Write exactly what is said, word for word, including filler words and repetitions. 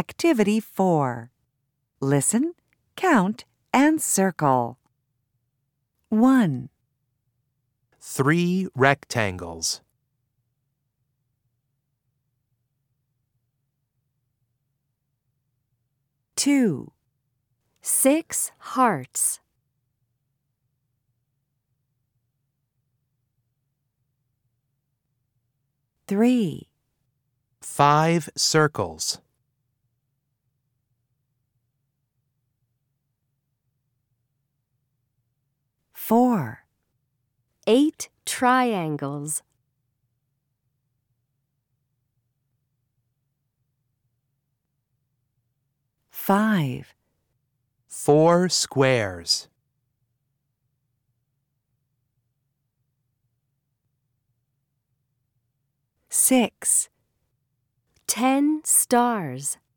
Activity four. Listen, count, and circle. one. Three rectangles. two. Six hearts. three. Five circles. four. Eight triangles. five. Four squares. six. Ten stars.